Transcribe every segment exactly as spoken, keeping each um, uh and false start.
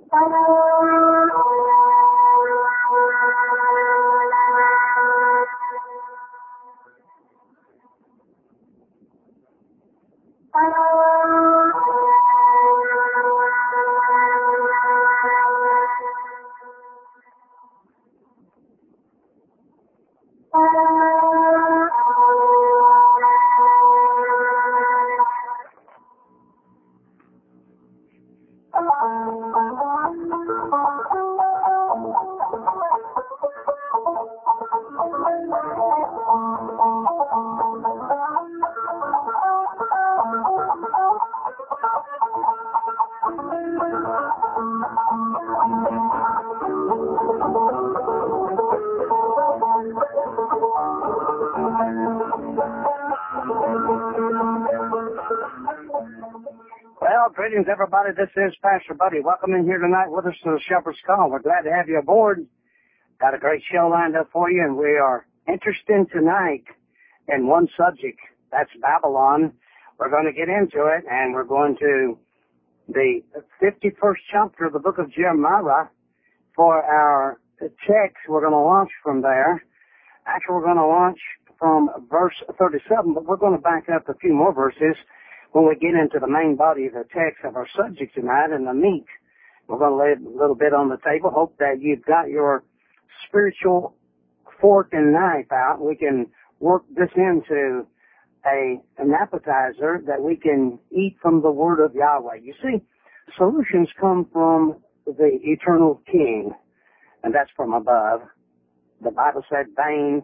Well, greetings, everybody. This is Pastor Buddy. Welcome in here tonight with us to the Shepherd's Call. We're glad to have you aboard. Got a great show lined up for you, and we are interested tonight in one subject. That's Babylon. We're going to get into it, and we're going to the fifty-first chapter of the book of Jeremiah for our text. We're going to launch from there. Actually, we're going to launch from verse thirty-seven, but we're going to back up a few more verses when we get into the main body of the text of our subject tonight and the meat. We're going to lay a little bit on the table. Hope that you've got your spiritual fork and knife out. We can work this into a an appetizer that we can eat from the Word of Yahweh. You see, solutions come from the eternal King, and that's from above. The Bible said, vain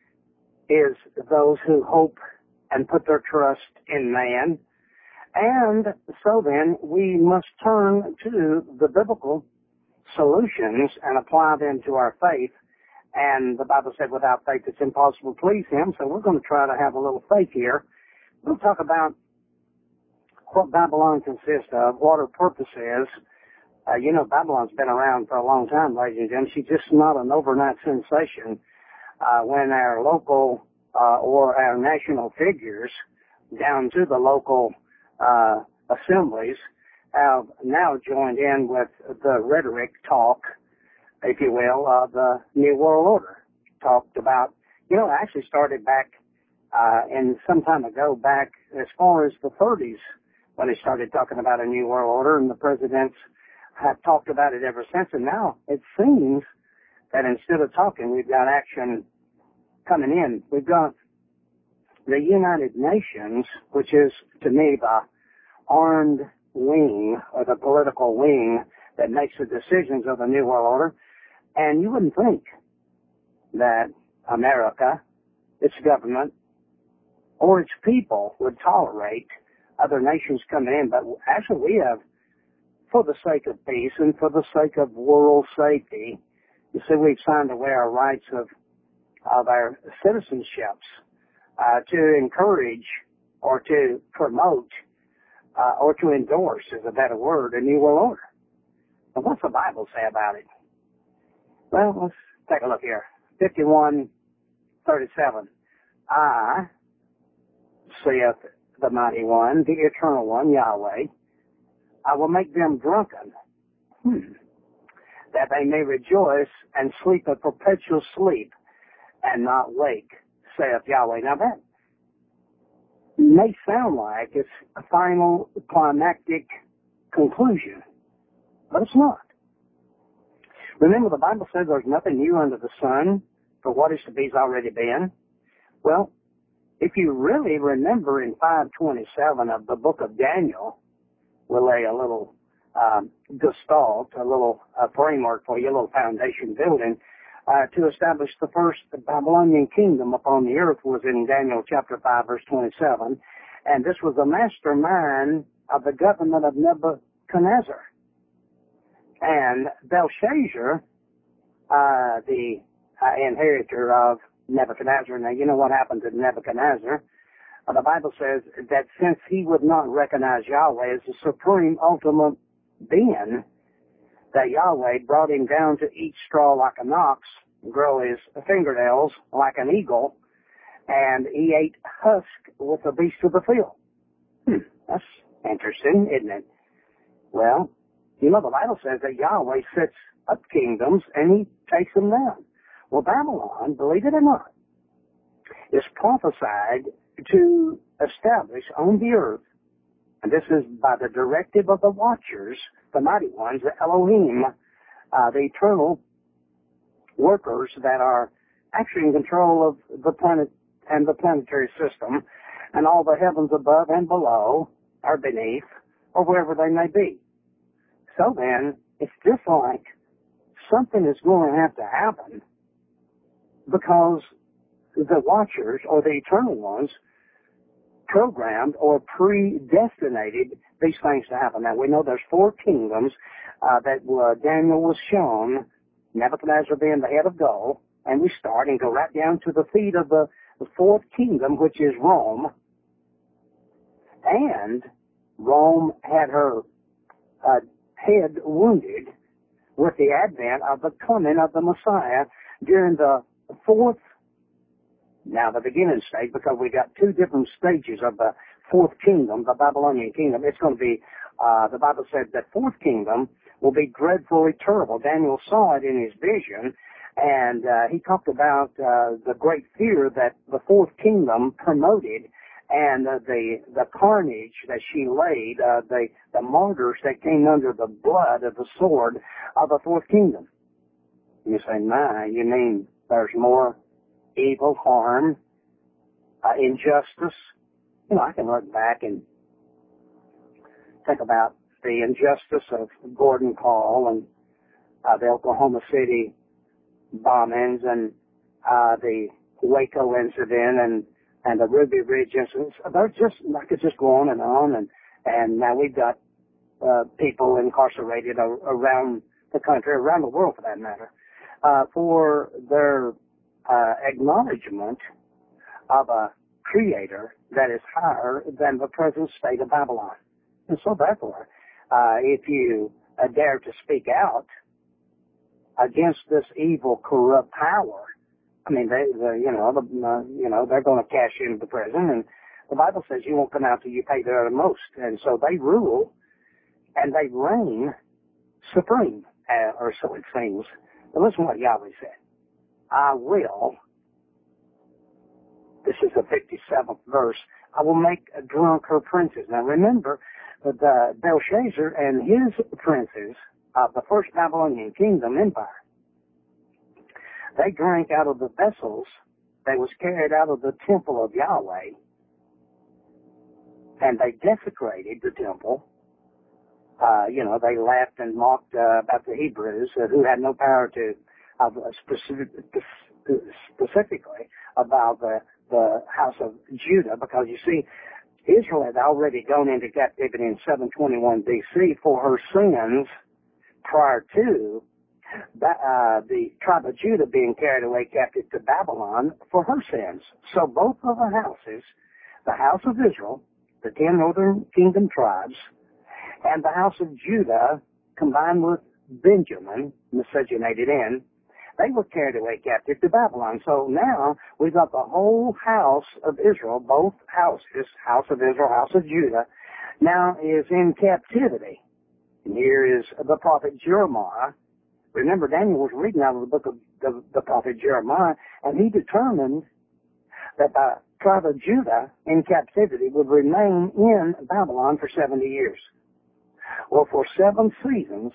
is those who hope and put their trust in man. And so then, we must turn to the biblical solutions and apply them to our faith. And the Bible said without faith it's impossible to please Him, so we're going to try to have a little faith here. We'll talk about what Babylon consists of, what her purpose is. Uh, you know, Babylon's been around for a long time, ladies and gentlemen. She's just not an overnight sensation. Uh, when our local uh, or our national figures down to the local uh, assemblies have now joined in with the rhetoric talk, if you will, of the New World Order. Talked about, you know, actually started back uh, in some time ago, back as far as the thirties, when they started talking about a New World Order, and the presidents have talked about it ever since. And now it seems that instead of talking, we've got action coming in. We've got the United Nations, which is, to me, the armed wing, or the political wing that makes the decisions of the New World Order. And you wouldn't think that America, its government, or its people would tolerate other nations coming in. But actually we have, for the sake of peace and for the sake of world safety, you see, we've signed away our rights of, of our citizenships uh, to encourage or to promote uh, or to endorse, is a better word, a New World Order. And what's the Bible say about it? Well, let's take a look here. fifty-one thirty-seven. I, saith the Mighty One, the Eternal One, Yahweh, I will make them drunken, hmm, that they may rejoice and sleep a perpetual sleep and not wake, saith Yahweh. Now that may sound like it's a final climactic conclusion, but it's not. Remember, the Bible says there's nothing new under the sun, for what is to be has already been. Well, if you really remember in five twenty-seven of the book of Daniel, we'll lay a little um, gestalt, a little uh, framework for you, a little foundation building, uh, to establish the first Babylonian kingdom upon the earth was in Daniel chapter five, verse twenty-seven. And this was the mastermind of the government of Nebuchadnezzar. And Belshazzar, uh, the uh, inheritor of Nebuchadnezzar. Now, you know what happened to Nebuchadnezzar. Uh, the Bible says that since he would not recognize Yahweh as the supreme ultimate being, that Yahweh brought him down to eat straw like an ox, grow his fingernails like an eagle, and he ate husk with the beasts of the field. Hmm, that's interesting, isn't it? Well, You know, the Bible says that Yahweh sets up kingdoms and he takes them down. Well, Babylon, believe it or not, is prophesied to establish on the earth, and this is by the directive of the watchers, the mighty ones, the Elohim, uh, the eternal workers that are actually in control of the planet and the planetary system, and all the heavens above and below, or beneath, or wherever they may be. So then, it's just like something is going to have to happen because the watchers, or the eternal ones, programmed or predestinated these things to happen. Now, we know there's four kingdoms uh, that uh, Daniel was shown, Nebuchadnezzar being the head of gold, and we start and go right down to the feet of the, the fourth kingdom, which is Rome. And Rome had her uh, head wounded with the advent of the coming of the Messiah during the fourth, now the beginning stage, because we got two different stages of the fourth kingdom, the Babylonian kingdom. It's going to be, uh, the Bible said that fourth kingdom will be dreadfully terrible. Daniel saw it in his vision, and uh, he talked about uh, the great fear that the fourth kingdom promoted, and uh, the the carnage that she laid, uh, the the martyrs that came under the blood of the sword of the fourth kingdom. You say, my, you mean there's more evil, harm, uh, injustice? You know, I can look back and think about the injustice of Gordon Call and uh, the Oklahoma City bombings and uh, the Waco incident and and the Ruby Ridge incidents. They're just, I could just go on and on, and and now we've got uh, people incarcerated around the country, around the world for that matter, uh, for their uh, acknowledgement of a creator that is higher than the present state of Babylon. And so therefore, uh, if you uh, dare to speak out against this evil, corrupt power, I mean, they, they you know, the, uh, you know, they're going to cash into the prison, and the Bible says you won't come out till you pay the uttermost. And so they rule, and they reign supreme, uh, or so it seems. But listen to what Yahweh said. I will, this is the fifty-seventh verse, I will make drunk her princes. Now remember that uh, Belshazzar and his princes of the first Babylonian kingdom empire, they drank out of the vessels that was carried out of the temple of Yahweh, and they desecrated the temple. Uh, you know, they laughed and mocked uh, about the Hebrews uh, who had no power to, uh, specific, specifically about the, the house of Judah, because you see, Israel had already gone into captivity in seven twenty-one B C for her sins prior to That, uh, the tribe of Judah being carried away captive to Babylon for her sins. So both of the houses, the house of Israel, the ten northern kingdom tribes, and the house of Judah, combined with Benjamin, miscegenated in, they were carried away captive to Babylon. So now we've got the whole house of Israel, both houses, house of Israel, house of Judah, now is in captivity. And here is the prophet Jeremiah. Remember, Daniel was reading out of the book of the, the prophet Jeremiah, and he determined that the tribe of Judah in captivity would remain in Babylon for seventy years. Well, for seven seasons,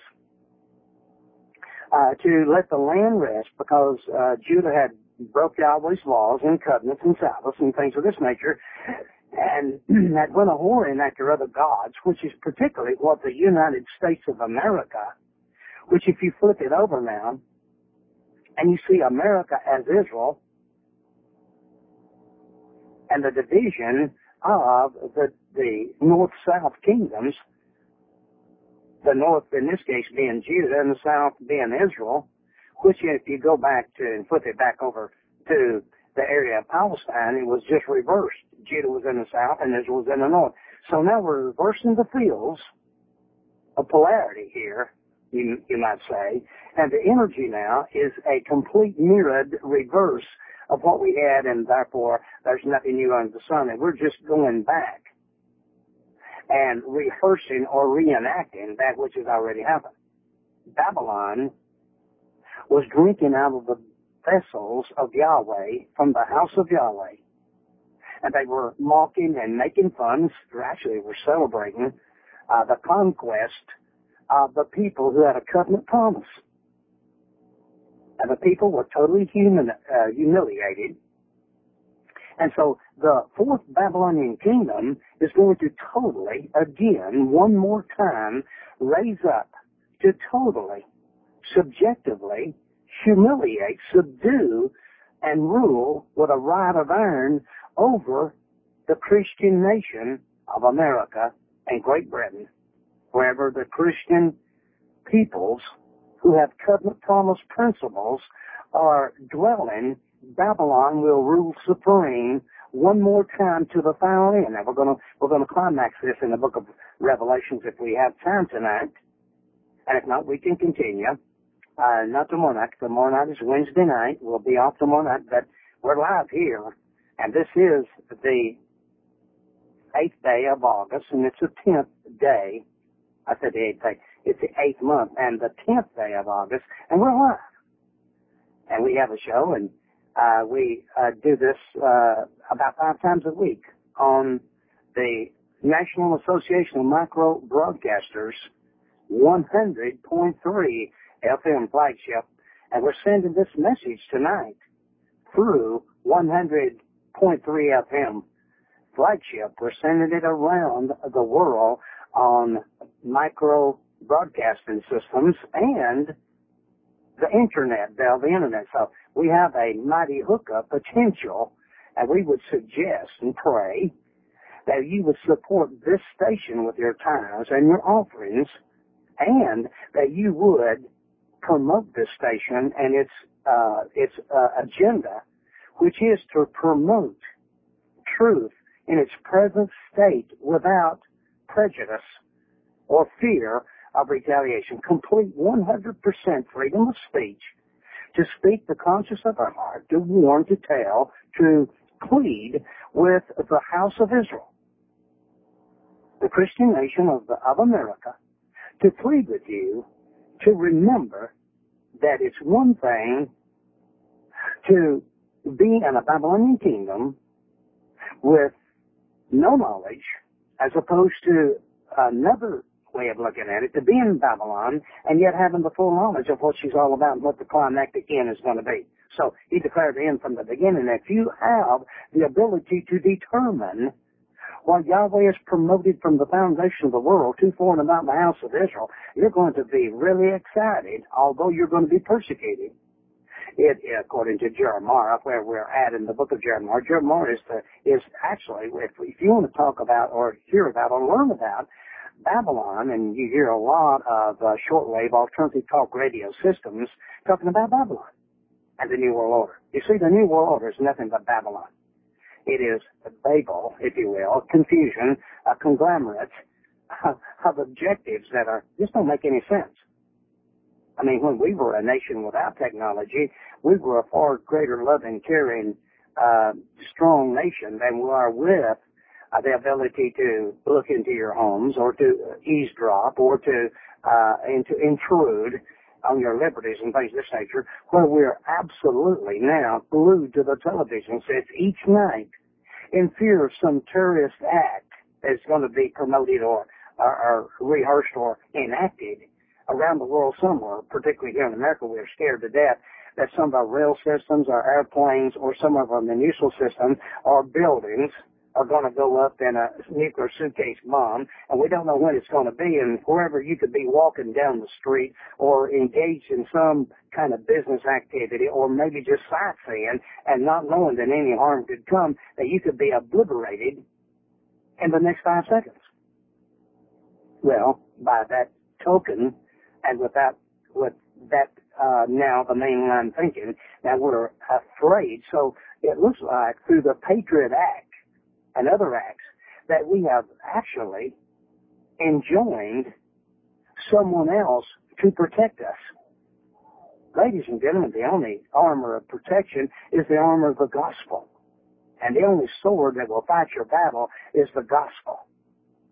uh, to let the land rest, because uh, Judah had broke Yahweh's laws and covenants and Sabbaths and things of this nature, and had went a whoring after other gods, which is particularly what the United States of America, which if you flip it over now, and you see America as Israel, and the division of the, the north-south kingdoms, the north in this case being Judah and the south being Israel, which if you go back to and flip it back over to the area of Palestine, it was just reversed. Judah was in the south and Israel was in the north. So now we're reversing the fields of polarity here, You, you might say, and the energy now is a complete mirrored reverse of what we had, and therefore there's nothing new under the sun, and we're just going back. and rehearsing or reenacting that which has already happened. Babylon was drinking out of the vessels of Yahweh from the house of Yahweh. And they were mocking and making fun, or actually were celebrating uh, the conquest of the people who had a covenant promise. And the people were totally human, uh, humiliated. And so the fourth Babylonian kingdom is going to totally, again, one more time, raise up to totally, subjectively, humiliate, subdue, and rule with a rod of iron over the Christian nation of America and Great Britain, wherever the Christian peoples who have covenant promise principles are dwelling, Babylon will rule supreme one more time to the final end. Now we're going to we're going to climax this in the book of Revelations if we have time tonight, and if not, we can continue. Uh, not tomorrow night. Tomorrow night is Wednesday night. We'll be off tomorrow night, but we're live here, and this is the eighth day of August, and it's the tenth day. I said the eighth day. It's the eighth month, and the tenth day of August, and we're live. And we have a show, and uh, we uh, do this uh, about five times a week on the National Association of Micro Broadcasters one hundred point three F M flagship, and we're sending this message tonight through one hundred point three F M flagship. We're sending it around the world on micro broadcasting systems and the internet, the, the internet. So we have a mighty hookup potential, and we would suggest and pray that you would support this station with your tithes and your offerings, and that you would promote this station and its uh, its uh, agenda, which is to promote truth in its present state without prejudice or fear of retaliation. Complete one hundred percent freedom of speech, to speak the conscience of our heart, to warn, to tell, to plead with the house of Israel, the Christian nation of, the, of America, to plead with you to remember that it's one thing to be in a Babylonian kingdom with no knowledge, as opposed to another way of looking at it, to be in Babylon and yet having the full knowledge of what she's all about and what the climactic end is going to be. So he declared the end from the beginning. If you have the ability to determine what Yahweh has promoted from the foundation of the world to, for, and about the house of Israel, you're going to be really excited, although you're going to be persecuted. It, according to Jeremiah, where we're at in the book of Jeremiah, Jeremiah is, the, is actually, if, if you want to talk about or hear about or learn about Babylon, and you hear a lot of uh, shortwave alternative talk radio systems talking about Babylon and the New World Order. You see, the New World Order is nothing but Babylon. It is a Babel, if you will, confusion, a conglomerate of objectives that are just don't make any sense. I mean, when we were a nation without technology, we were a far greater loving, caring, uh, strong nation than we are with uh, the ability to look into your homes or to eavesdrop or to uh, and to intrude on your liberties and things of this nature, where we're absolutely now glued to the television sets each night in fear of some terrorist act that's going to be promoted or, or, or rehearsed or enacted around the world somewhere, particularly here in America. We're scared to death that some of our rail systems, our airplanes, or some of our municipal systems or buildings are going to go up in a nuclear suitcase bomb, and we don't know when it's going to be, and wherever you could be walking down the street or engaged in some kind of business activity or maybe just sightseeing and not knowing that any harm could come, that you could be obliterated in the next five seconds. Well, by that token, and with that, with that uh, now the mainline thinking, that we're afraid. So it looks like through the Patriot Act and other acts that we have actually enjoined someone else to protect us. Ladies and gentlemen, the only armor of protection is the armor of the gospel. And the only sword that will fight your battle is the gospel.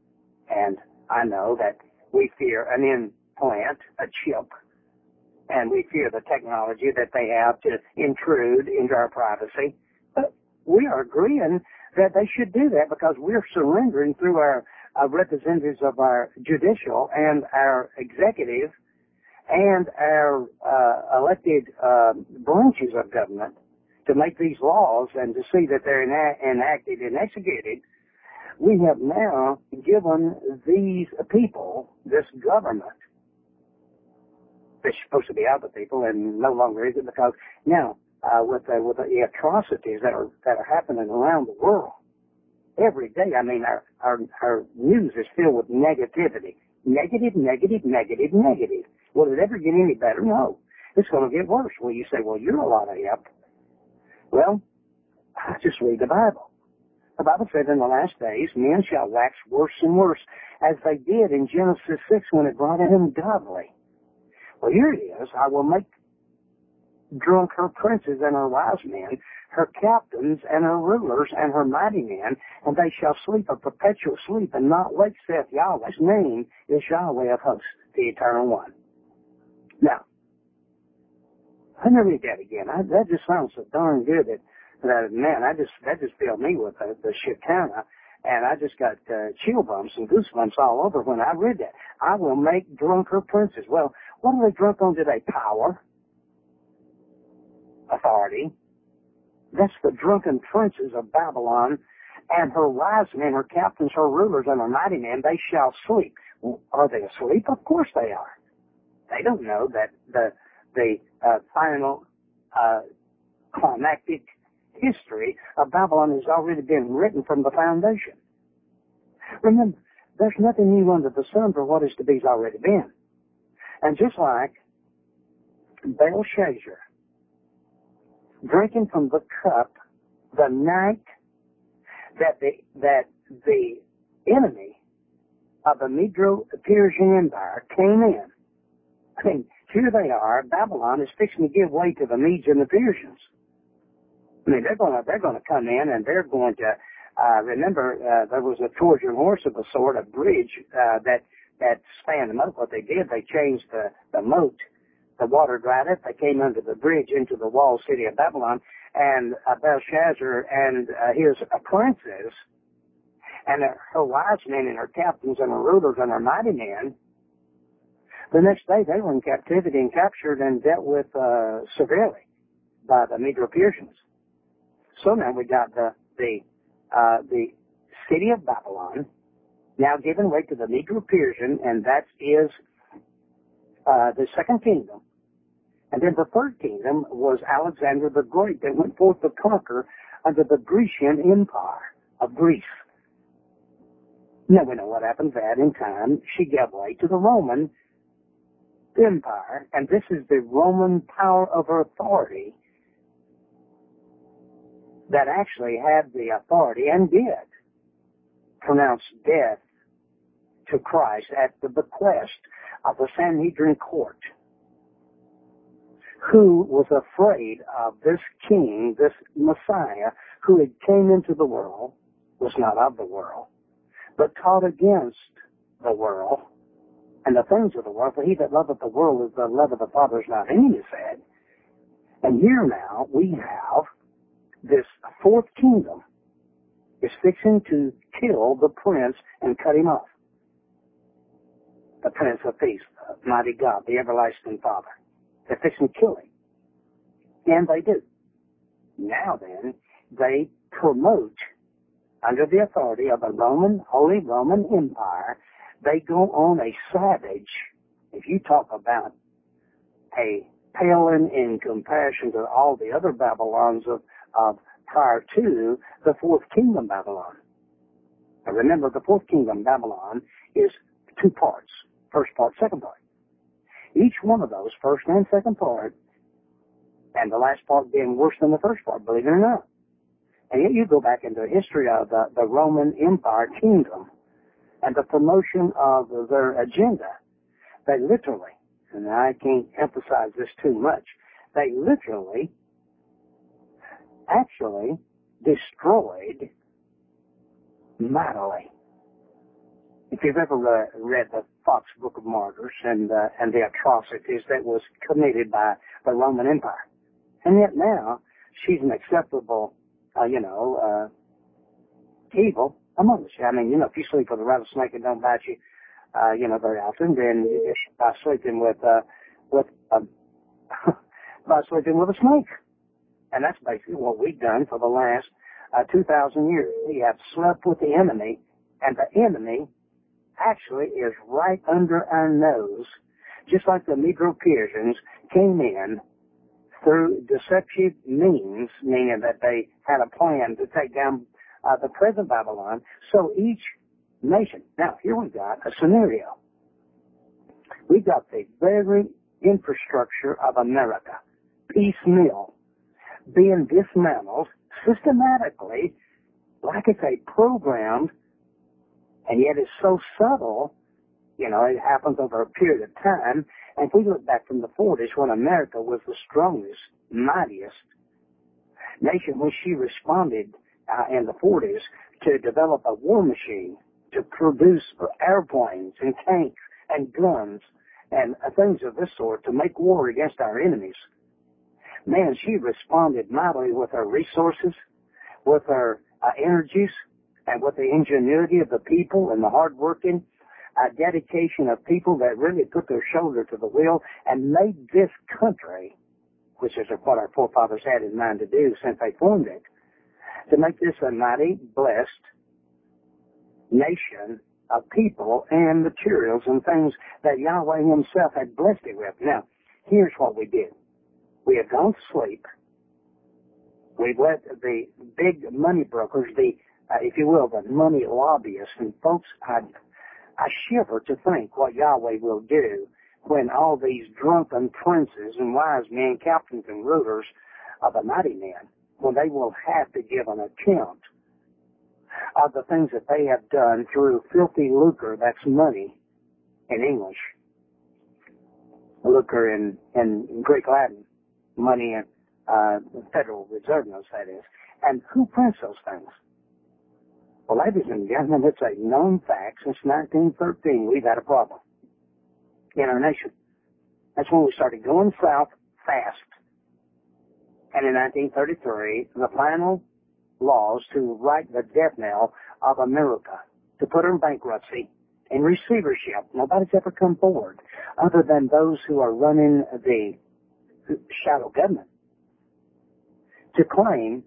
And I know that we fear an implant, a chip, and we fear the technology that they have to intrude into our privacy. But we are agreeing that they should do that because we're surrendering through our uh, representatives of our judicial and our executive and our uh, elected uh, branches of government to make these laws and to see that they're ena- enacted and executed. We have now given these people, this government, that's supposed to be out of the people and no longer is it because now uh, with the, with the atrocities that are that are happening around the world every day. I mean, our our, our news is filled with negativity, negative, negative, negative, negative. Will it ever get any better? No, it's going to get worse. Well, you say, well, you're a lot of help. Well, I just read the Bible. The Bible said in the last days, men shall wax worse and worse, as they did in Genesis six when it brought in ungodly. Well, here it is. I will make drunk her princes and her wise men, her captains and her rulers and her mighty men, and they shall sleep a perpetual sleep and not wake, saith Yahweh. His name is Yahweh of hosts, the Eternal One. Now, let me read that again. I, that just sounds so darn good that, that man, I just, that just filled me with the, the Shekinah, and I just got uh, chill bumps and goosebumps all over when I read that. I will make drunk her princes. Well, what are they drunk on today? Power, authority. That's the drunken princes of Babylon, and her wise men, her captains, her rulers, and her mighty men, they shall sleep. Well, are they asleep? Of course they are. They don't know that the the uh, final uh, climactic history of Babylon has already been written from the foundation. Remember, there's nothing new under the sun for what is to be has already been. And just like Belshazzar drinking from the cup the night that the that the enemy of the Medo-Persian Empire came in. I mean, here they are. Babylon is fixing to give way to the Medes and the Persians. I mean, they're going to they're going to come in and they're going to uh, remember uh, there was a Trojan horse of a sort, a bridge uh, that that spanned the moat. What they did, they changed the the moat. The water dried up. They came under the bridge into the walled city of Babylon, and uh, Belshazzar and uh, his uh, princes and uh, her wise men and her captains and her rulers and her mighty men. The next day, they were in captivity and captured and dealt with uh, severely by the Medo-Persians. So now we got the the uh, the city of Babylon now given way to the Medo-Persian, and that is uh, the second kingdom. And then the third kingdom was Alexander the Great that went forth to conquer under the Grecian Empire of Greece. Now we know what happened to that in time. She gave way to the Roman Empire, and this is the Roman power of authority that actually had the authority and did pronounce death to Christ at the bequest of the Sanhedrin court, who was afraid of this king, this Messiah, who had came into the world, was not of the world, but taught against the world and the things of the world. For he that loveth the world is the love of the Father is not in him, he said. And here now we have this fourth kingdom is fixing to kill the prince and cut him off. The Prince of Peace, the mighty God, the everlasting Father. They're fixing to kill him. And they do. Now then, they promote, under the authority of the Roman, Holy Roman Empire, they go on a savage, if you talk about a paling in comparison to all the other Babylons of, of prior to the fourth kingdom Babylon. Now remember, the fourth kingdom Babylon is two parts. First part, second part. Each one of those, first and second part, and the last part being worse than the first part, believe it or not. And yet you go back into the history of the, the Roman Empire kingdom and the promotion of their agenda. They literally, and I can't emphasize this too much, they literally actually destroyed mightily If you've ever uh, read the Fox Book of Martyrs and uh, and the atrocities that was committed by the Roman Empire, and yet now she's an acceptable, uh, you know, uh, evil among us. I mean, you know, if you sleep with a rattlesnake and don't bite you, uh, you know, very often, then by sleeping with uh, with uh, by sleeping with a snake, and that's basically what we've done for the last uh, two thousand years. We have slept with the enemy, and the enemy actually is right under our nose, just like the Medo-Persians came in through deceptive means, meaning that they had a plan to take down uh, the present Babylon. So each nation, now here we've got a scenario. We've got the very infrastructure of America, piecemeal, being dismantled systematically, like it's a programmed, and yet it's so subtle, you know, it happens over a period of time. And if we look back from the forties, when America was the strongest, mightiest nation, when she responded uh, in the forties to develop a war machine, to produce airplanes and tanks and guns and uh, things of this sort to make war against our enemies. Man, she responded mightily with her resources, with her uh, energies, and with the ingenuity of the people and the hard-working uh, dedication of people that really put their shoulder to the wheel and made this country, which is what our forefathers had in mind to do since they formed it, to make this a mighty, blessed nation of people and materials and things that Yahweh himself had blessed it with. Now, here's what we did. We have gone to sleep. We've let the big money brokers, the Uh, if you will, the money lobbyists. And folks, I, I shiver to think what Yahweh will do when all these drunken princes and wise men, captains and rulers of the mighty men, when they will have to give an account of the things that they have done through filthy lucre, that's money in English, lucre in, in Greek Latin, money in uh, the Federal Reserve notes, that is. And who prints those things? Well, ladies and gentlemen, it's a known fact. Since nineteen thirteen, we've had a problem in our nation. That's when we started going south fast. And in nineteen thirty-three, the final laws to write the death knell of America, to put her in bankruptcy, in receivership. Nobody's ever come forward other than those who are running the shadow government to claim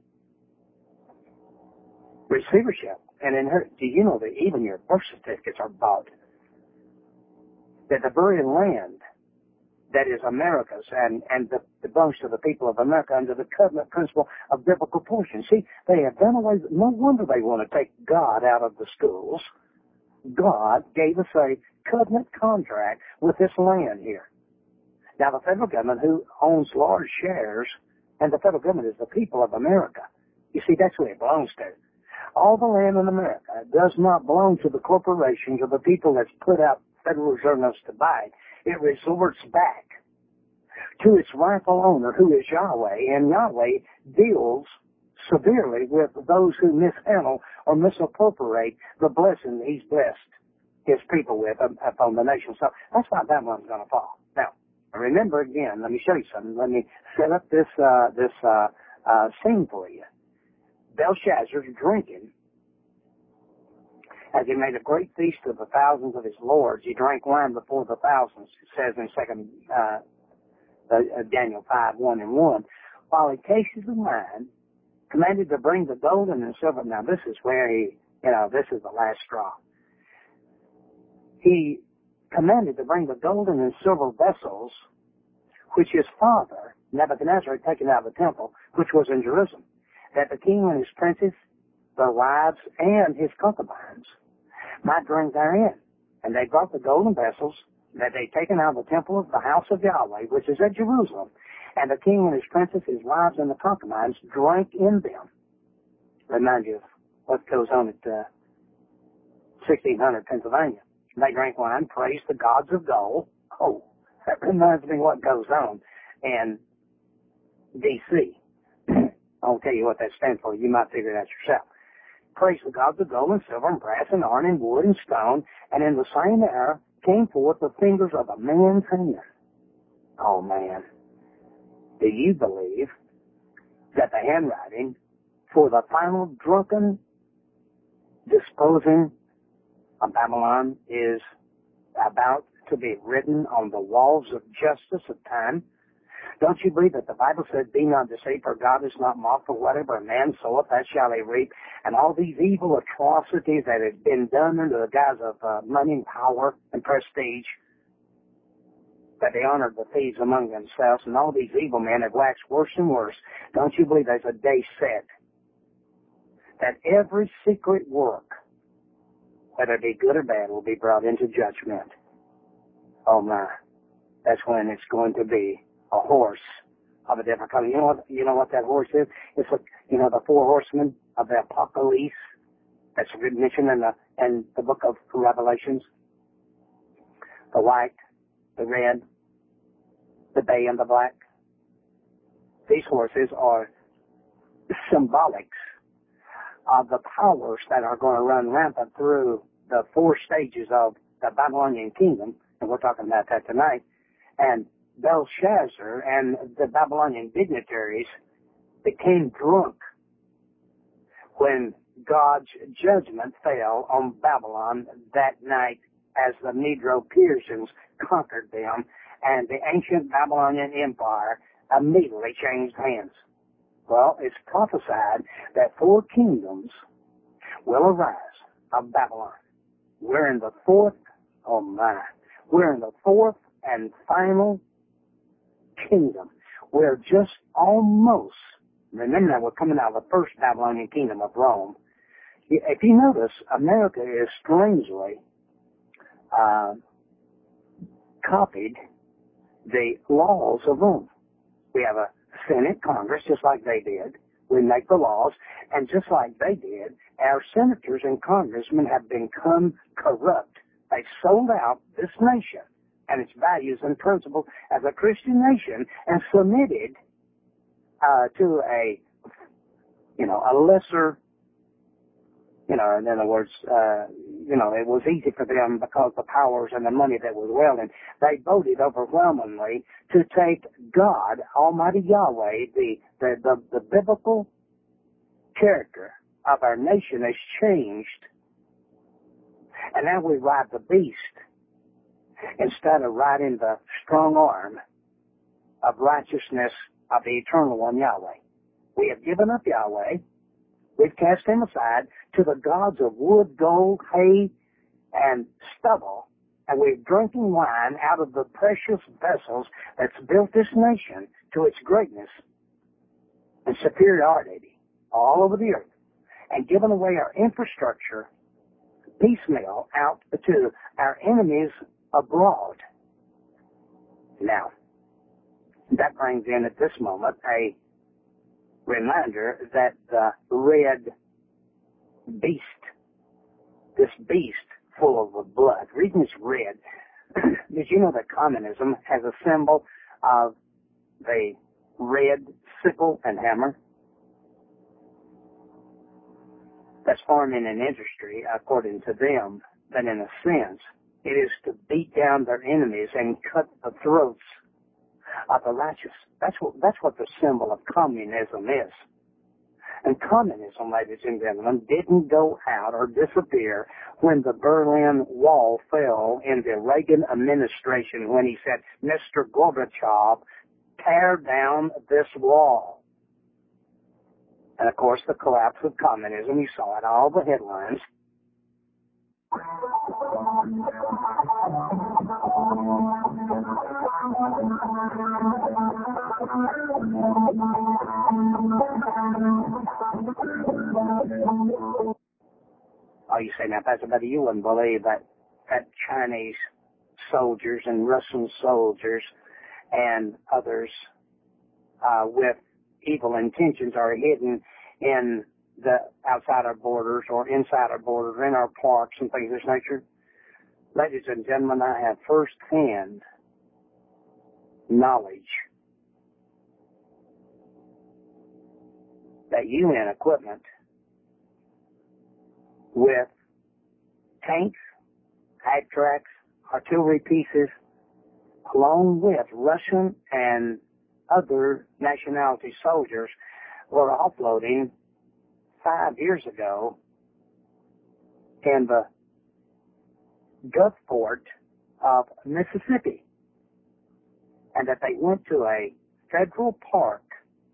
receivership. And in her, do you know that even your birth certificates are bought? That the very land that is America's and, and the, the belongs to the people of America under the covenant principle of biblical portion. See, they have done away, no wonder they want to take God out of the schools. God gave us a covenant contract with this land here. Now the federal government, who owns large shares, and the federal government is the people of America. You see, that's who it belongs to. All the land in America does not belong to the corporations or the people that's put out Federal Reserve notes to buy it. It resorts back to its rightful owner, who is Yahweh, and Yahweh deals severely with those who mishandle or misappropriate the blessing he's blessed his people with upon the nation. So that's why Babylon's going to fall. Now, remember again, let me show you something. Let me set up this uh, this uh, uh, scene for you. Belshazzar's drinking, as he made a great feast of the thousands of his lords. He drank wine before the thousands, it says in second uh, uh, Daniel five, one and one. While he tasted the wine, commanded to bring the gold and the silver. Now this is where he, you know, this is the last straw. He commanded to bring the golden and silver vessels, which his father, Nebuchadnezzar, had taken out of the temple, which was in Jerusalem, that the king and his princes, their wives, and his concubines might drink therein. And they brought the golden vessels that they'd taken out of the temple of the house of Yahweh, which is at Jerusalem. And the king and his princes, his wives, and the concubines drank in them. Remind you of what goes on at uh, sixteen hundred Pennsylvania. They drank wine, praised the gods of gold. Oh, that reminds me what goes on in D C I'll tell you what that stands for. You might figure it out yourself. praised the gods of gold and silver and brass and iron and wood and stone, and in the same hour came forth the fingers of a man's hand. Oh man, do you believe that the handwriting for the final drunken disposing of Babylon is about to be written on the walls of justice of time? Don't you believe that the Bible says, be not deceived, for God is not mocked, for whatever a man soweth, that shall he reap. And all these evil atrocities that have been done under the guise of uh, money and power and prestige, that they honored the thieves among themselves, and all these evil men have waxed worse and worse. Don't you believe there's a day set that every secret work, whether it be good or bad, will be brought into judgment? Oh my, that's when it's going to be a horse of a different color. You know what, you know what that horse is? It's like, you know, the four horsemen of the Apocalypse that's mentioned in the, in the book of Revelations. The white, the red, the bay, and the black. These horses are symbolics of the powers that are going to run rampant through the four stages of the Babylonian kingdom, and we're talking about that tonight. And Belshazzar and the Babylonian dignitaries became drunk when God's judgment fell on Babylon that night as the Medo-Persians conquered them, and the ancient Babylonian Empire immediately changed hands. Well, it's prophesied that four kingdoms will arise of Babylon. We're in the fourth, oh my, we're in the fourth and final kingdom. We're just almost, remember that we're coming out of the first Babylonian kingdom of Rome. If you notice, America is strangely uh, copied the laws of Rome. We have a Senate, Congress, just like they did. We make the laws, and just like they did, our senators and congressmen have become corrupt. They've sold out this nation and its values and principles as a Christian nation and submitted uh, to a, you know, a lesser, you know, in other words, uh, you know, it was easy for them because the powers and the money that was welding. They voted overwhelmingly to take God, Almighty Yahweh, the, the, the, the biblical character of our nation has changed. And now we ride the beast instead of riding the strong arm of righteousness of the eternal one, Yahweh. We have given up Yahweh. We've cast him aside to the gods of wood, gold, hay, and stubble, and we're drinking wine out of the precious vessels that's built this nation to its greatness and superiority all over the earth, and given away our infrastructure piecemeal out to our enemies abroad. Now, that brings in at this moment a reminder that the red beast, this beast full of blood, the reason it's red, did you know that communism has a symbol of the red sickle and hammer? That's farming and industry, according to them, but in a sense, it is to beat down their enemies and cut the throats of the righteous. That's what, that's what the symbol of communism is. And communism, ladies and gentlemen, didn't go out or disappear when the Berlin Wall fell in the Reagan administration when he said, Mister Gorbachev, tear down this wall. And of course, the collapse of communism, you saw it, all the headlines. Oh, you say, now, Pastor Buddy, you wouldn't believe that, that Chinese soldiers and Russian soldiers and others uh, with evil intentions are hidden in the outside our borders or inside our borders, in our parks and things of this nature. Ladies and gentlemen, I have first-hand knowledge that U N equipment with tanks, ag tracks, artillery pieces, along with Russian and other nationality soldiers, were offloading five years ago in the Gulfport of Mississippi, and that they went to a federal park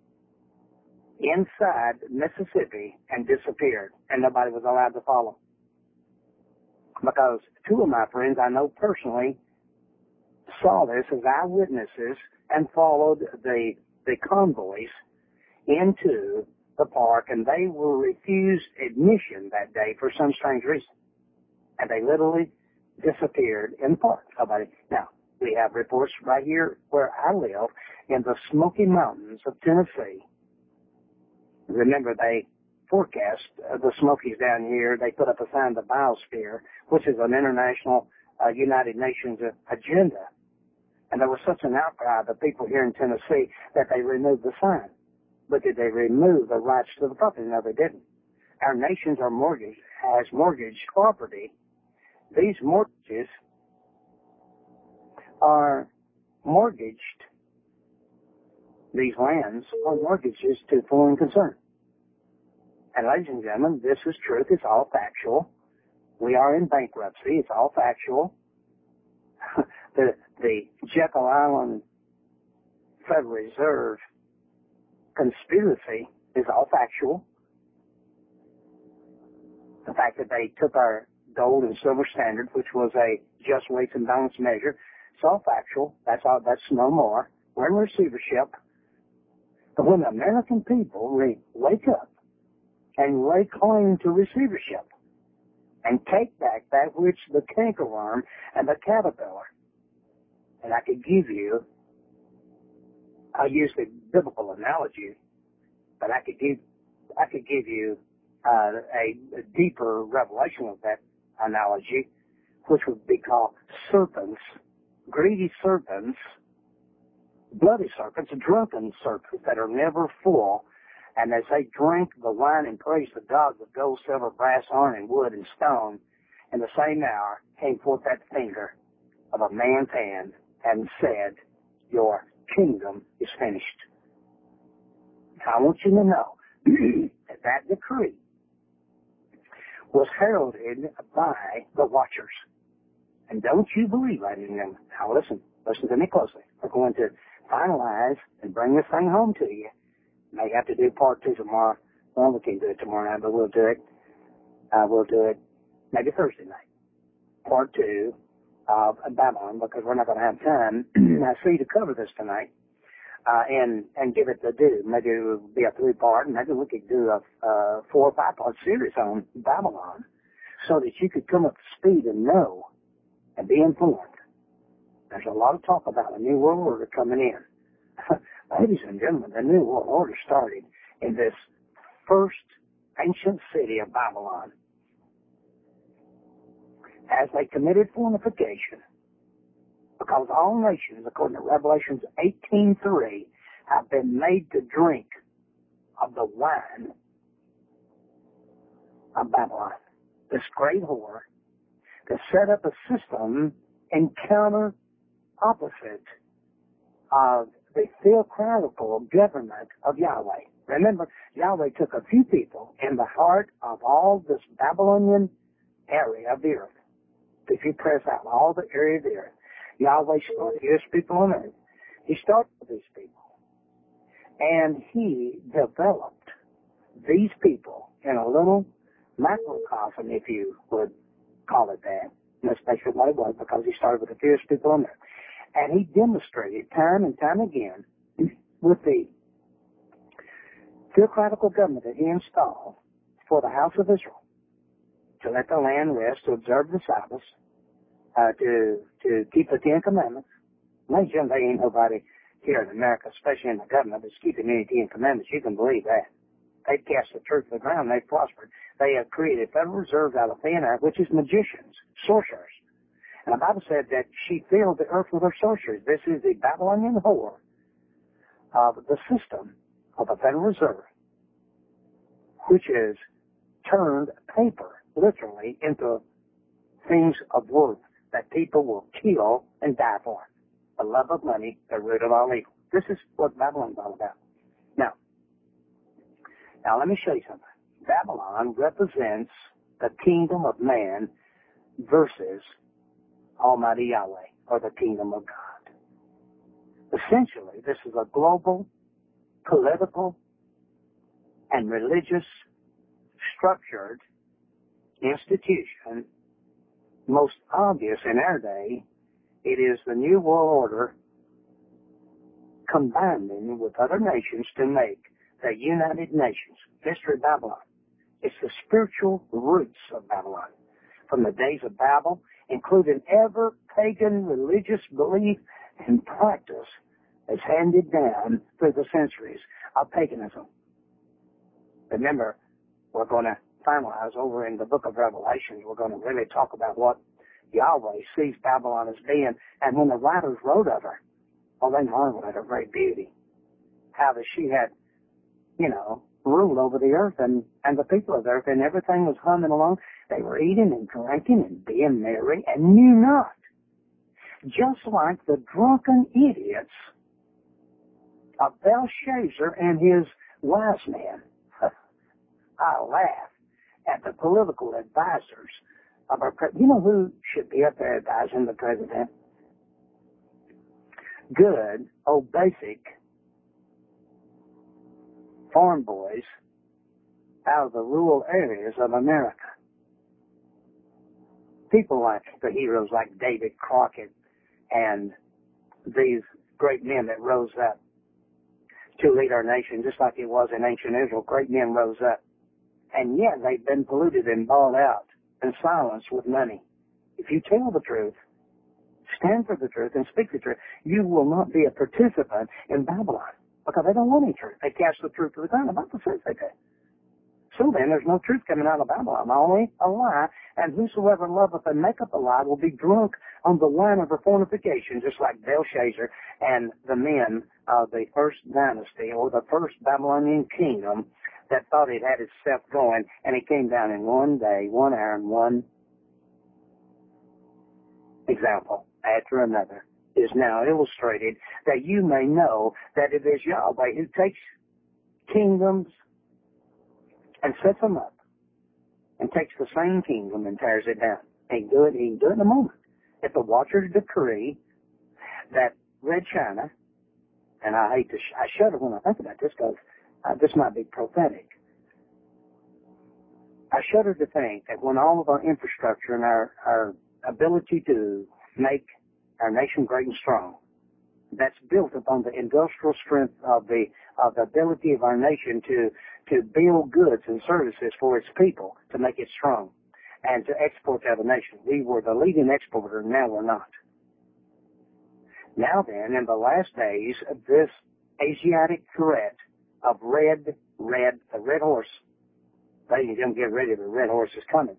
inside Mississippi and disappeared, and nobody was allowed to follow. Because two of my friends I know personally saw this as eyewitnesses and followed the the convoys into the park, and they were refused admission that day for some strange reason. And they literally disappeared in the park. Nobody. Now, we have reports right here where I live in the Smoky Mountains of Tennessee. Remember, they forecast uh, the Smokies down here. They put up a sign, the biosphere, which is an international uh, United Nations uh, agenda. And there was such an outcry of the people here in Tennessee that they removed the sign. But did they remove the rights to the property? No, they didn't. Our nations are mortgaged, has mortgaged property. These mortgages are mortgaged. These lands are mortgages to foreign concern. And ladies and gentlemen, this is truth. It's all factual. We are in bankruptcy. It's all factual. the the Jekyll Island Federal Reserve conspiracy is all factual. The fact that they took our gold and silver standard, which was a just weights and balance measure, it's all factual. That's all. That's no more. We're in receivership. But when the American people re- wake up and lay claim to receivership and take back that which the cankerworm and the caterpillar, and I could give you, I use the biblical analogy, but I could give, I could give you uh, a, a deeper revelation of that analogy, which would be called serpents, greedy serpents, bloody serpents, drunken serpents that are never full. And as they drank the wine and praised the gods of gold, silver, brass, iron, and wood and stone, in the same hour came forth that finger of a man's hand and said, your kingdom is finished. I want you to know that that decree was heralded by the watchers. And don't you believe, ladies and gentlemen, now listen, listen to me closely. We're going to finalize and bring this thing home to you. May have to do part two tomorrow. Well, we can't do it tomorrow night, but we'll do it. Uh, we'll do it maybe Thursday night. Part two of Babylon, because we're not going to have time, I see, to cover this tonight, uh, and, and give it the due. Maybe it will be a three-part, and maybe we could do a, uh, four or five-part series on Babylon so that you could come up to speed and know and be informed. There's a lot of talk about a new world order coming in. Ladies and gentlemen, the new world order started in this first ancient city of Babylon. As they committed fornication, because all nations, according to Revelations eighteen three, have been made to drink of the wine of Babylon, this great whore, to set up a system in counter opposite of the theocratical government of Yahweh. Remember, Yahweh took a few people in the heart of all this Babylonian area of the earth. If you press out all the area of the earth, Yahweh started his people on earth. He started with these people. And he developed these people in a little macrocosm, if you would call it that. And that's basically what it was, because he started with the fewest people on earth. And he demonstrated time and time again with the theocratical government that he installed for the house of Israel to let the land rest, to observe the Sabbath, uh, to to keep the Ten Commandments. Ladies and gentlemen, there ain't nobody here in America, especially in the government, that's keeping any Ten Commandments. You can believe that. They've cast the truth to the ground. They've prospered. They have created Federal Reserves out of thin air, which is magicians, sorcerers. And the Bible said that she filled the earth with her sorceries. This is the Babylonian whore of the system of the Federal Reserve, which is turned paper literally into things of worth that people will kill and die for. The love of money, the root of all evil. This is what Babylon's all about. Now, now let me show you something. Babylon represents the kingdom of man versus Almighty Yahweh, or the kingdom of God. Essentially, this is a global, political, and religious structured institution. Most obvious in our day, it is the New World Order combining with other nations to make the United Nations. History of Babylon. It's the spiritual roots of Babylon. From the days of Babel, including ever pagan religious belief and practice as handed down through the centuries of paganism. Remember, we're going to finalize over in the book of Revelations. We're going to really talk about what Yahweh sees Babylon as being. And when the writers wrote of her, well, they marveled at her great beauty. How that she had, you know, ruled over the earth and, and the people of the earth, and everything was humming along. They were eating and drinking and being merry and knew not. Just like the drunken idiots of Belshazzar and his wise men. I laugh at the political advisors of our president. You know who should be up there advising the president? Good, old basic farm boys out of the rural areas of America. People like the heroes like David Crockett and these great men that rose up to lead our nation, just like it was in ancient Israel. Great men rose up. And yet they've been polluted and bought out and silenced with money. If you tell the truth, stand for the truth, and speak the truth, you will not be a participant in Babylon, because they don't want any truth. They cast the truth to the ground. The Bible says they do. So then there's no truth coming out of Babylon, only a lie, and whosoever loveth and maketh a lie will be drunk on the wine of her fornication, just like Belshazzar and the men of the first dynasty, or the first Babylonian kingdom, that thought it had itself going, and it came down in one day, one hour, and one example after another is now illustrated, that you may know that it is Yahweh who takes kingdoms and sets them up, and takes the same kingdom and tears it down. He can do it, he can do it in a moment. If the watchers decree that Red China, and I hate to, sh- I shudder when I think about this, because uh, this might be prophetic. I shudder to think that when all of our infrastructure and our, our ability to make our nation great and strong, that's built upon the industrial strength of the of the ability of our nation to to build goods and services for its people, to make it strong and to export to other nations. We were the leading exporter, now we're not. Now then, in the last days, this Asiatic threat of red, red, the red horse, ladies and gentlemen, get ready, the red horse is coming.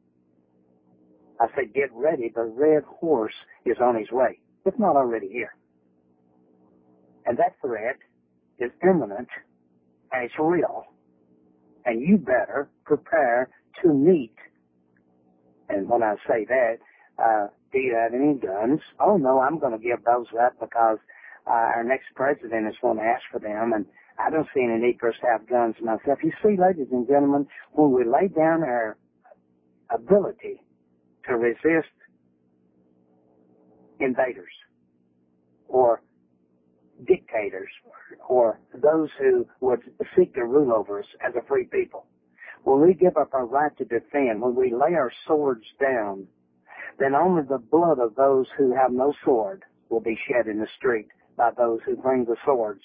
I said, get ready, the red horse is on his way, if not already here. And that threat is imminent, and it's real, and you better prepare to meet. And when I say that, uh, do you have any guns? Oh no, I'm going to give those up, because uh, our next president is going to ask for them, and I don't see any need for us to have guns myself. You see, ladies and gentlemen, when we lay down our ability to resist invaders or dictators or those who would seek to rule over us as a free people, when we give up our right to defend, when we lay our swords down, then only the blood of those who have no sword will be shed in the street by those who bring the swords.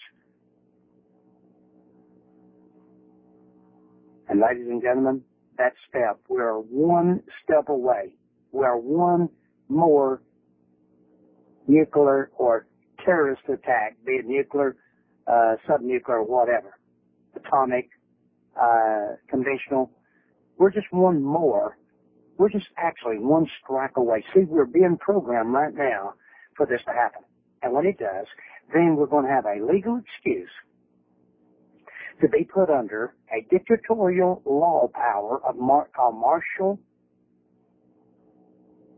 And ladies and gentlemen, that step, we are one step away. We are one more nuclear or terrorist attack, be it nuclear, uh, subnuclear, whatever, atomic, uh, conventional. We're just one more. We're just actually one strike away. See, we're being programmed right now for this to happen. And when it does, then we're going to have a legal excuse to be put under a dictatorial law power of mar- called martial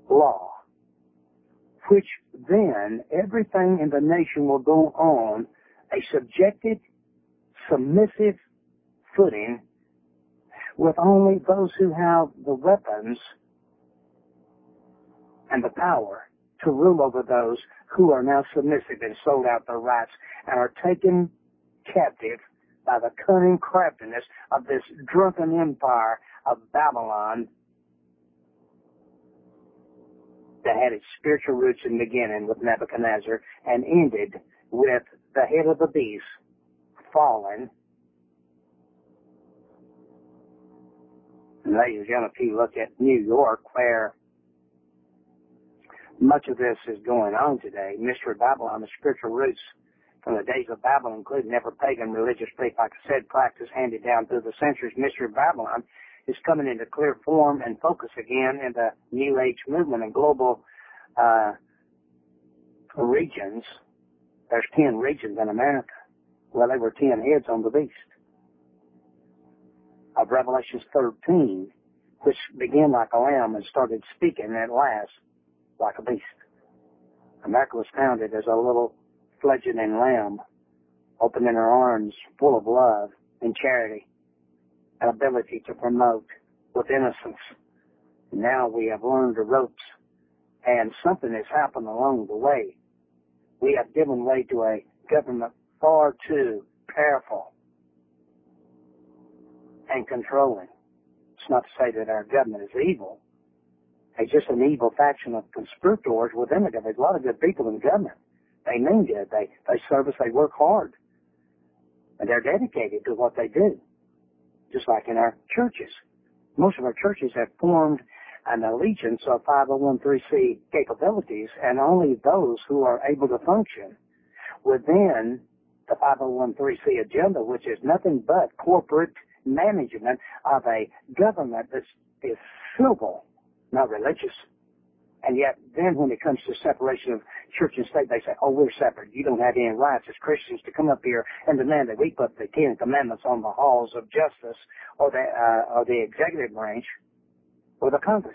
law, which then everything in the nation will go on a subjected, submissive footing with only those who have the weapons and the power to rule over those who are now submissive and sold out their rights and are taken captive by the cunning craftiness of this drunken empire of Babylon that had its spiritual roots in the beginning with Nebuchadnezzar and ended with the head of the beast fallen. And ladies and gentlemen, if you look at New York, where much of this is going on today, Mystery Babylon, the spiritual roots from the days of Babylon, including every pagan religious belief, like I said, practice handed down through the centuries, Mystery Babylon is coming into clear form and focus again in the New Age movement and global uh, regions. There's ten regions in America. Well, there were ten heads on the beast. Of Revelations thirteen, which began like a lamb and started speaking at last like a beast. America was founded as a little fledgling lamb, opening her arms full of love and charity, and ability to promote with innocence. Now we have learned the ropes, and something has happened along the way. We have given way to a government far too powerful and controlling. It's not to say that our government is evil. It's just an evil faction of conspirators within the government. There's a lot of good people in the government. They mean good. They, they service, they work hard. And they're dedicated to what they do. Just like in our churches. Most of our churches have formed an allegiance of five oh one c capabilities, and only those who are able to function within the five oh one c agenda, which is nothing but corporate management of a government that is civil, not religious. And yet, then when it comes to separation of church and state, they say, oh, we're separate. You don't have any rights as Christians to come up here and demand that we put the Ten Commandments on the halls of justice or the, uh, or the executive branch or the Congress.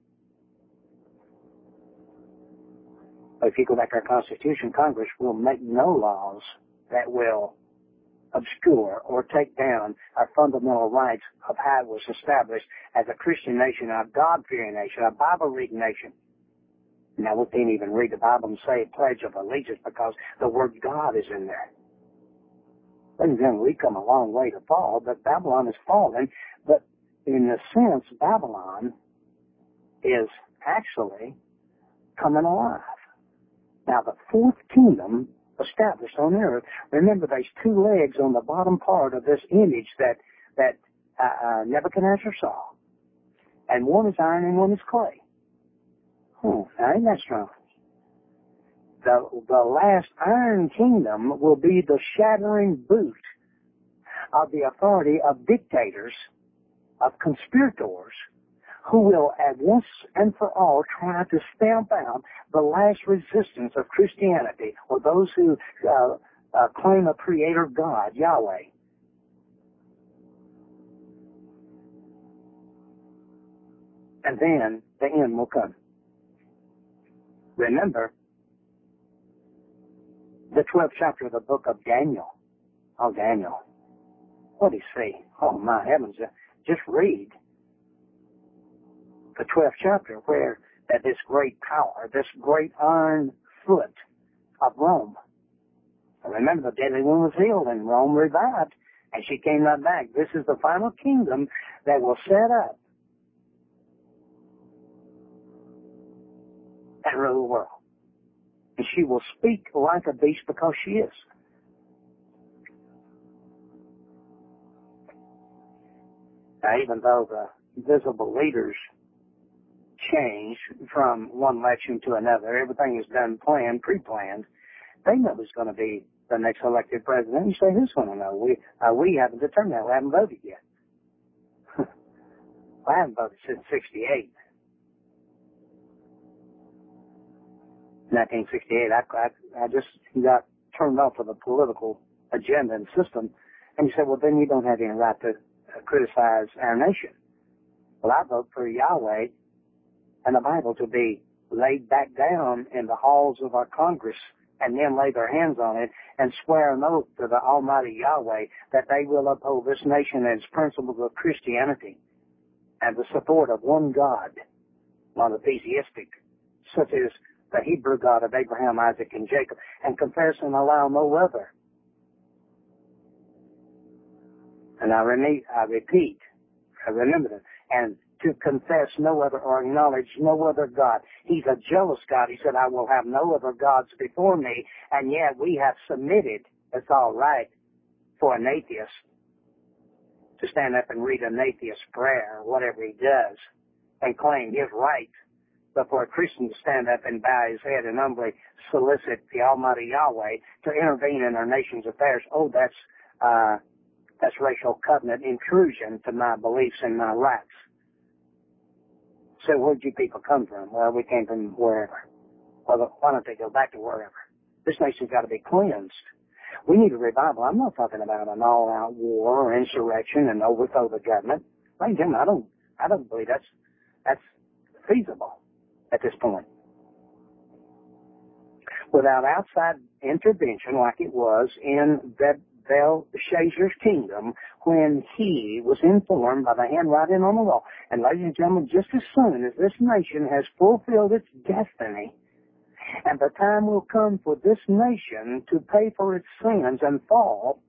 But if you go back to our Constitution, Congress will make no laws that will obscure or take down our fundamental rights of how it was established as a Christian nation, a God-fearing nation, a Bible-reading nation. Now, we can't even read the Bible and say a pledge of allegiance because the word God is in there. Ladies and gentlemen, we've come a long way to fall, but Babylon is fallen. But in a sense, Babylon is actually coming alive. Now, the fourth kingdom established on earth. Remember, there's two legs on the bottom part of this image that that uh, uh, Nebuchadnezzar saw, and one is iron and one is clay. Oh, now ain't that strong? The the last iron kingdom will be the shattering boot of the authority of dictators, of conspirators, who will at once and for all try to stamp out the last resistance of Christianity, or those who uh, uh, claim a creator God, Yahweh. And then the end will come. Remember the twelfth chapter of the book of Daniel. Oh, Daniel. What do you see? Oh, my heavens. Just read the twelfth chapter, where that this great power, this great iron foot of Rome. Remember, the deadly one was healed and Rome revived, and she came not back. This is the final kingdom that will set up and rule the world. And she will speak like a beast because she is. Now, even though the visible leaders change from one election to another, everything is done planned, pre-planned, they know who's going to be the next elected president. You say, who's going to know? We uh, we haven't determined that. We haven't voted yet. I haven't voted since sixty-eight. nineteen sixty-eight, I, I, I just got turned off of the political agenda and system. And you say, well, then you don't have any right to uh, criticize our nation. Well, I vote for Yahweh and the Bible to be laid back down in the halls of our Congress, and then lay their hands on it and swear an oath to the Almighty Yahweh that they will uphold this nation and its principles of Christianity and the support of one God, monotheistic, such as the Hebrew God of Abraham, Isaac, and Jacob, and confess and allow no other. And I, re- I repeat, I remember that, and to confess no other or acknowledge no other God. He's a jealous God. He said, I will have no other gods before me, and yet we have submitted, it's all right, for an atheist to stand up and read an atheist prayer, or whatever he does, and claim his right, but for a Christian to stand up and bow his head and humbly solicit the Almighty Yahweh to intervene in our nation's affairs, oh, that's, uh, that's racial covenant intrusion to my beliefs and my rights. So where'd you people come from? Well, we came from wherever. Well, why don't they go back to wherever? This nation's got to be cleansed. We need a revival. I'm not talking about an all-out war or insurrection and overthrow the government. Ladies and gentlemen, I don't, I don't believe that's, that's feasible at this point. Without outside intervention like it was in the Belshazzar's kingdom when he was informed by the handwriting on the wall. And ladies and gentlemen, just as soon as this nation has fulfilled its destiny, and the time will come for this nation to pay for its sins and fall,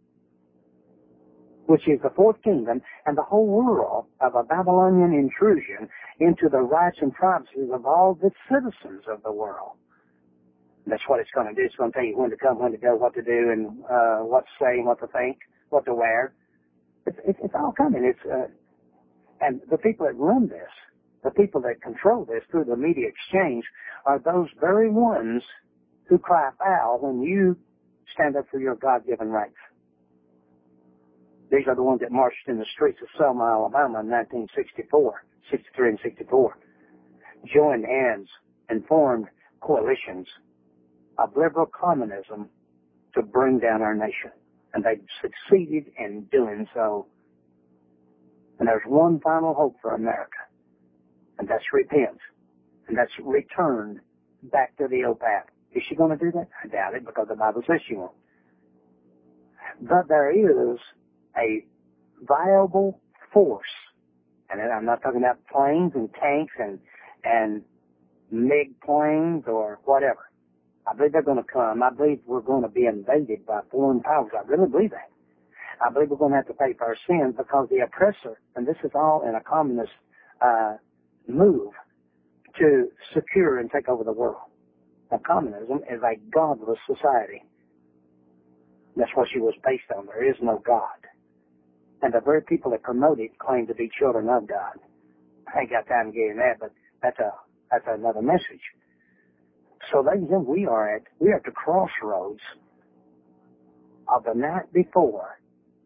which is the fourth kingdom, and the whole world of a Babylonian intrusion into the rights and privacies of all the citizens of the world. That's what it's going to do. It's going to tell you when to come, when to go, what to do, and uh, what to say, what to think, what to wear. It's, it's, it's all coming. It's uh, and the people that run this, the people that control this through the media exchange, are those very ones who cry foul when you stand up for your God-given rights. These are the ones that marched in the streets of Selma, Alabama in nineteen sixty-four, sixty-three and sixty-four, joined hands and formed coalitions of liberal communism to bring down our nation. And they succeeded in doing so. And there's one final hope for America, and that's repent. And that's return back to the old path. Is she going to do that? I doubt it, because the Bible says she won't. But there is a viable force, and I'm not talking about planes and tanks and, and MiG planes or whatever. I believe they're going to come. I believe we're going to be invaded by foreign powers. I really believe that. I believe we're going to have to pay for our sins because the oppressor, and this is all in a communist uh, move to secure and take over the world. Now, communism is a godless society. That's what she was based on. There is no God. And the very people that promote it claim to be children of God. I ain't got time to get in that, but that's a that's another message. So, ladies and gentlemen, we are at we are at the crossroads of the night before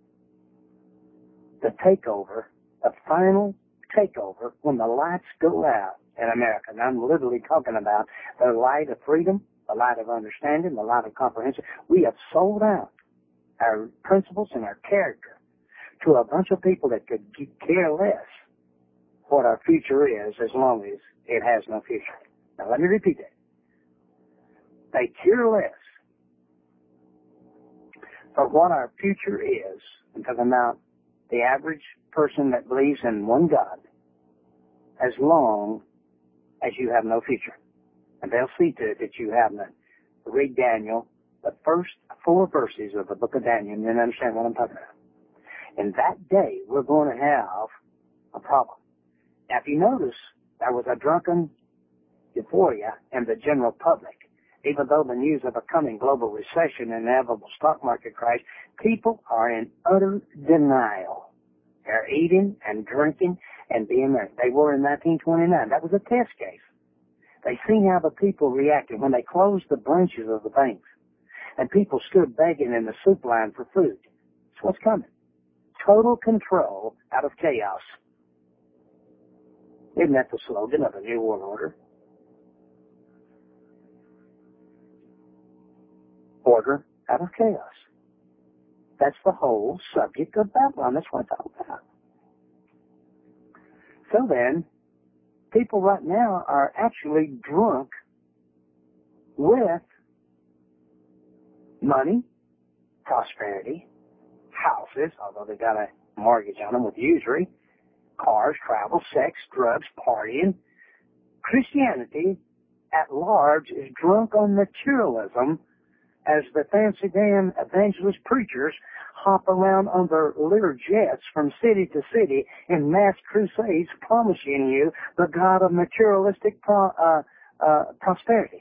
the takeover, the final takeover, when the lights go out in America. And I'm literally talking about the light of freedom, the light of understanding, the light of comprehension. We have sold out our principles and our character to a bunch of people that could care less what our future is as long as it has no future. Now, let me repeat that. They care less for what our future is. I'm talking about the average person that believes in one God, as long as you have no future. And they'll see to it that you have none. Read Daniel, the first four verses of the book of Daniel, and then understand what I'm talking about. In that day, we're going to have a problem. Now, if you notice, there was a drunken euphoria in the general public. Even though the news of a coming global recession and inevitable stock market crash, people are in utter denial. They're eating and drinking and being merry. They were in nineteen twenty-nine. That was a test case. They seen how the people reacted when they closed the branches of the banks and people stood begging in the soup line for food. That's what's coming. Total control out of chaos. Isn't that the slogan of the New World Order? Order out of chaos. That's the whole subject of Babylon. That's what it's all about. So then, people right now are actually drunk with money, prosperity, houses, although they got a mortgage on them with usury, cars, travel, sex, drugs, partying. Christianity at large is drunk on materialism as the fancy damn evangelist preachers hop around on their Lear jets from city to city in mass crusades promising you the God of materialistic pro, uh, uh, prosperity.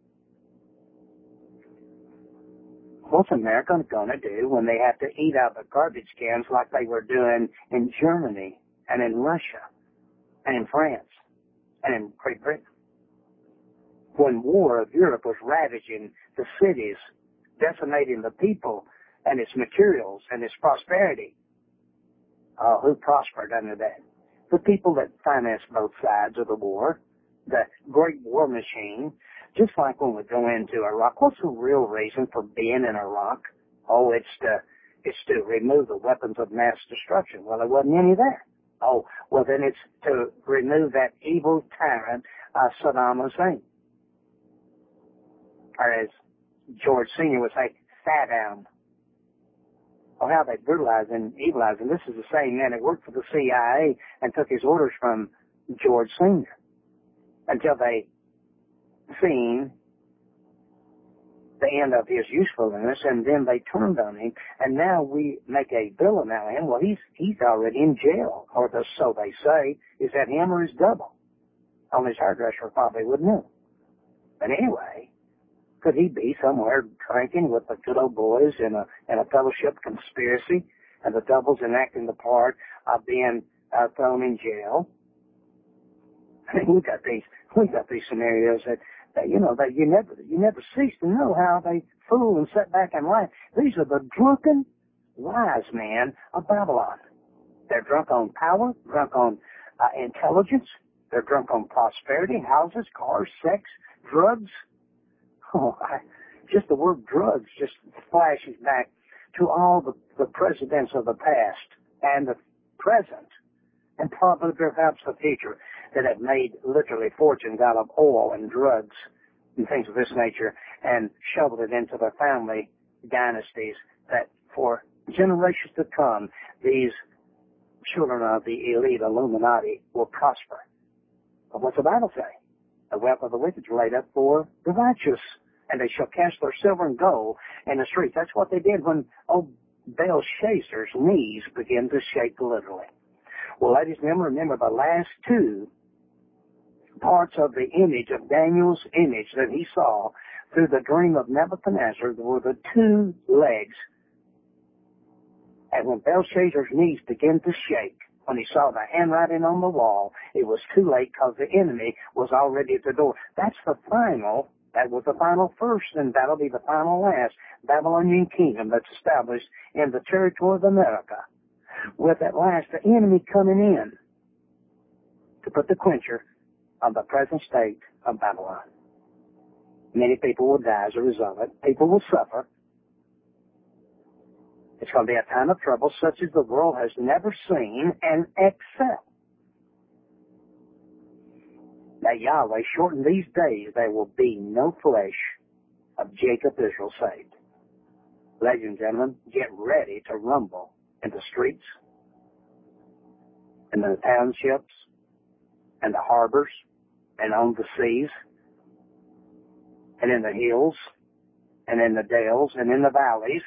What's America going to do when they have to eat out of garbage cans like they were doing in Germany and in Russia and in France and in Great Britain? When war of Europe was ravaging the cities, decimating the people and its materials and its prosperity. Uh, who prospered under that? The people that financed both sides of the war, the great war machine. Just like when we go into Iraq, what's the real reason for being in Iraq? Oh, it's to, it's to remove the weapons of mass destruction. Well, there wasn't any there. Oh, well then it's to remove that evil tyrant, uh, Saddam Hussein. Or as George Senior would say, Saddam. Oh, how they brutalized and evilized him. This is the same man that worked for the C I A and took his orders from George Senior until they seen the end of his usefulness, and then they turned on him, and now we make a villain out of him. Well, he's he's already in jail, or the, so they say. Is that him or his double? Only his hairdresser probably would know. But anyway, could he be somewhere drinking with the good old boys in a in a fellowship conspiracy, and the doubles enacting the part of being uh, thrown in jail? I mean, we got these we got these scenarios that, that you know that you never you never cease to know how they fool and sit back and lie. These are the drunken wise men of Babylon. They're drunk on power, drunk on uh, intelligence. They're drunk on prosperity, houses, cars, sex, drugs. Oh, I, just the word drugs just flashes back to all the, the presidents of the past and the present, and probably perhaps the future, that have made literally fortunes out of oil and drugs and things of this nature and shoveled it into their family dynasties, that for generations to come, these children of the elite Illuminati will prosper. But what's the Bible say? The wealth of the wicked is laid up for the righteous, and they shall cast their silver and gold in the streets. That's what they did when old Belshazzar's knees began to shake literally. Well, ladies and gentlemen, remember the last two parts of the image of Daniel's image that he saw through the dream of Nebuchadnezzar were the two legs. And when Belshazzar's knees began to shake, when he saw the handwriting on the wall, it was too late because the enemy was already at the door. That's the final, that was the final first, and that'll be the final last Babylonian kingdom that's established in the territory of America. With at last the enemy coming in to put the quencher of the present state of Babylon. Many people will die as a result of it. People will suffer. It's going to be a time of trouble such as the world has never seen and accept. Now Yahweh shortened these days, there will be no flesh of Jacob Israel saved. Ladies and gentlemen, get ready to rumble in the streets, in the townships, and the harbors, and on the seas, and in the hills, and in the dales, and in the valleys.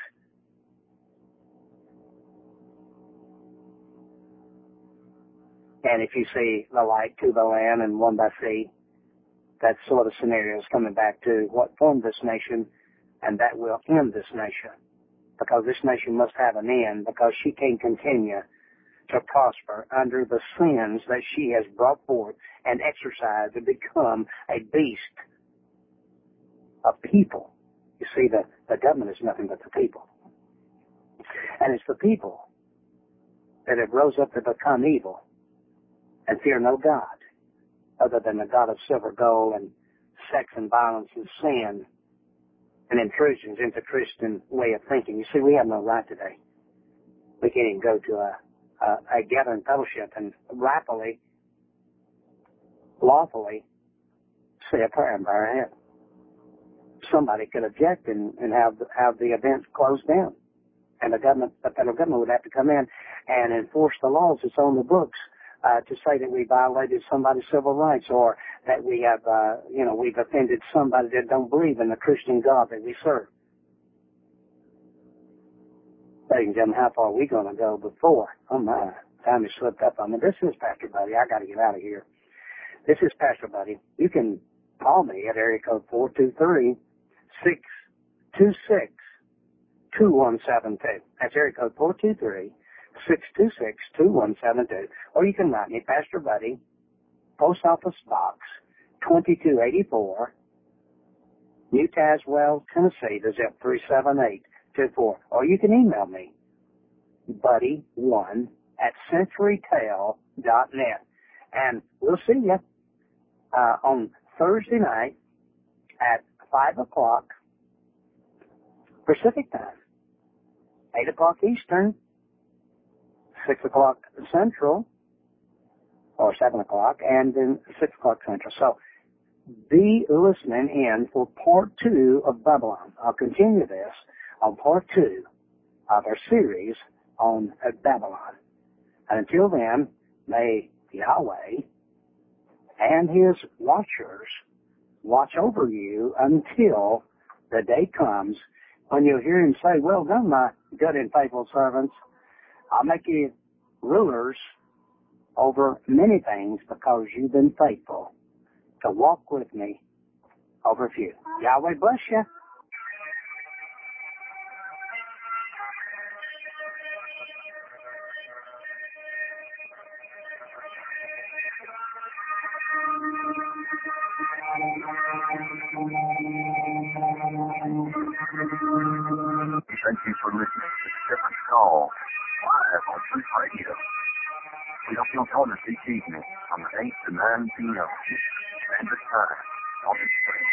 And if you see the light to the land and one by sea, that sort of scenario is coming back to what formed this nation, and that will end this nation. Because this nation must have an end, because she can't continue to prosper under the sins that she has brought forth and exercised to become a beast of people. You see, the, the government is nothing but the people. And it's the people that have rose up to become evil and fear no God other than the God of silver, gold, and sex and violence and sin and intrusions into Christian way of thinking. You see, we have no right today. We can't even go to a, a, a gathering fellowship and rightfully lawfully say a prayer and bow our head. Somebody could object and, and have have the event closed down, and the government, the federal government, would have to come in and enforce the laws that's on the books uh, to say that we violated somebody's civil rights, or that we have, uh, you know, we've offended somebody that don't believe in the Christian God that we serve. Ladies and gentlemen, how far are we going to go before? Oh my, time has slipped up on me. This is Pastor Buddy. I got to get out of here. This is Pastor Buddy. You can call me at area code four two three, six two six, two one seven two. That's area code four two three, six two six, two one seven two. Or you can write me, Pastor Buddy, Post Office Box twenty-two eighty-four, New Tazewell, Tennessee, the zip three seven eight two four. Or you can email me, buddy one at centurytel dot net. And we'll see you uh, on Thursday night at five o'clock Pacific time, eight o'clock Eastern, six o'clock Central, or seven o'clock, and then six o'clock Central. So be listening in for part two of Babylon. I'll continue this on part two of our series on Babylon. And until then, may Yahweh and his watchers watch over you until the day comes when you'll hear him say, well done, my good and faithful servants. I'll make you rulers over many things because you've been faithful to walk with me over a few. Yahweh bless you. Thank you for listening to Shepherd's Call live on Truth Radio. We hope you'll join us each evening from eight to nine p.m. Standard Time on this station.